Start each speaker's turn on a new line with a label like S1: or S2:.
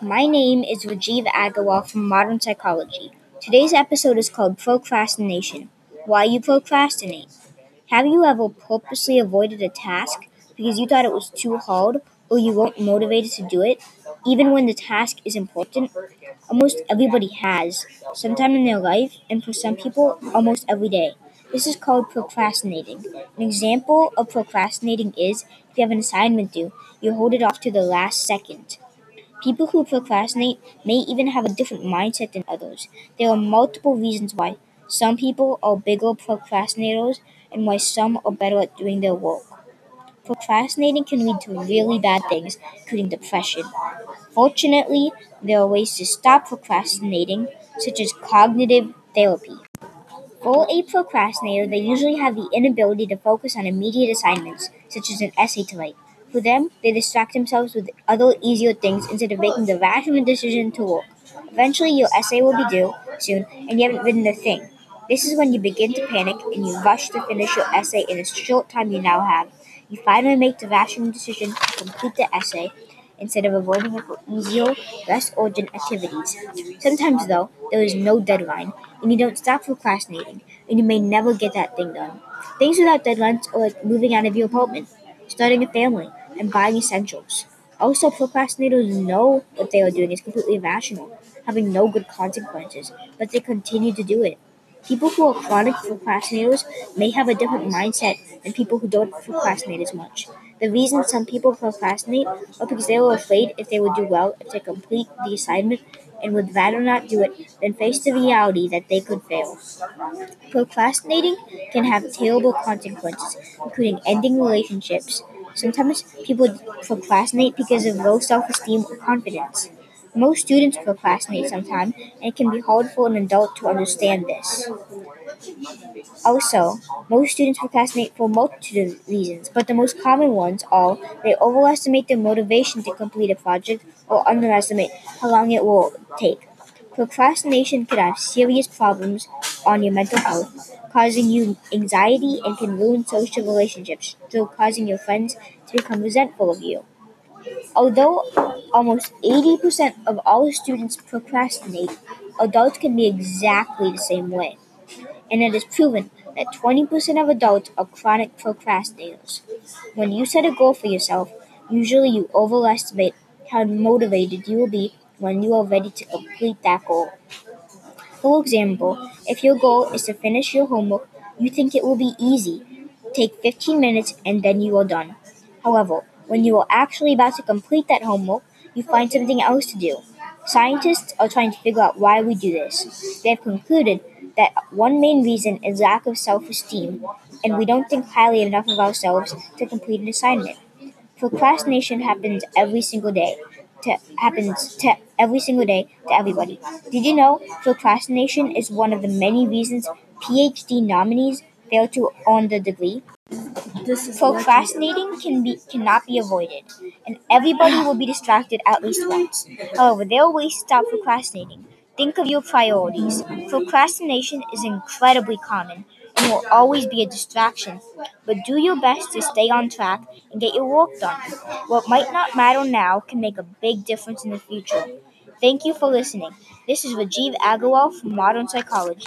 S1: My name is Rajiv Agarwal from Modern Psychology. Today's episode is called Procrastination. Why you procrastinate. Have you ever purposely avoided a task because you thought it was too hard or you weren't motivated to do it, even when the task is important? Almost everybody has, sometime in their life, and for some people, almost every day. This is called procrastinating. An example of procrastinating is if you have an assignment due, you hold it off to the last second. People who procrastinate may even have a different mindset than others. There are multiple reasons why some people are bigger procrastinators and why some are better at doing their work. Procrastinating can lead to really bad things, including depression. Fortunately, there are ways to stop procrastinating, such as cognitive therapy. For a procrastinator, they usually have the inability to focus on immediate assignments, such as an essay to write. For them, they distract themselves with other easier things instead of making the rational decision to work. Eventually, your essay will be due soon, and you haven't written a thing. This is when you begin to panic and you rush to finish your essay in a short time you now have. You finally make the rational decision to complete the essay instead of avoiding it for easier, less urgent activities. Sometimes, though, there is no deadline, and you don't stop procrastinating, and you may never get that thing done. Things without deadlines are like moving out of your apartment, starting a family, and buying essentials. Also, procrastinators know what they are doing is completely irrational, having no good consequences, but they continue to do it. People who are chronic procrastinators may have a different mindset than people who don't procrastinate as much. The reason some people procrastinate are because they are afraid if they would do well if they complete the assignment and would rather not do it than face the reality that they could fail. Procrastinating can have terrible consequences, including ending relationships. Sometimes people procrastinate because of low self-esteem or confidence. Most students procrastinate sometimes, and it can be hard for an adult to understand this. Also, most students procrastinate for a multitude of reasons, but the most common ones are they overestimate their motivation to complete a project or underestimate how long it will take. Procrastination can have serious problems on your mental health, causing you anxiety and can ruin social relationships, through causing your friends to become resentful of you. Although almost 80% of all students procrastinate, adults can be exactly the same way, and it is proven that 20% of adults are chronic procrastinators. When you set a goal for yourself, usually you overestimate how motivated you will be when you are ready to complete that goal. For example, if your goal is to finish your homework, you think it will be easy. Take 15 minutes and then you are done. However, when you are actually about to complete that homework, you find something else to do. Scientists are trying to figure out why we do this. They have concluded that one main reason is lack of self-esteem, and we don't think highly enough of ourselves to complete an assignment. Procrastination happens to every single day to everybody. Did you know procrastination is one of the many reasons PhD nominees fail to earn the degree? Procrastinating cannot be avoided, and everybody will be distracted at least once. However, there are ways to stop procrastinating. Think of your priorities. Procrastination is incredibly common and will always be a distraction, but do your best to stay on track and get your work done. What might not matter now can make a big difference in the future. Thank you for listening. This is Rajiv Agarwal from Modern Psychology.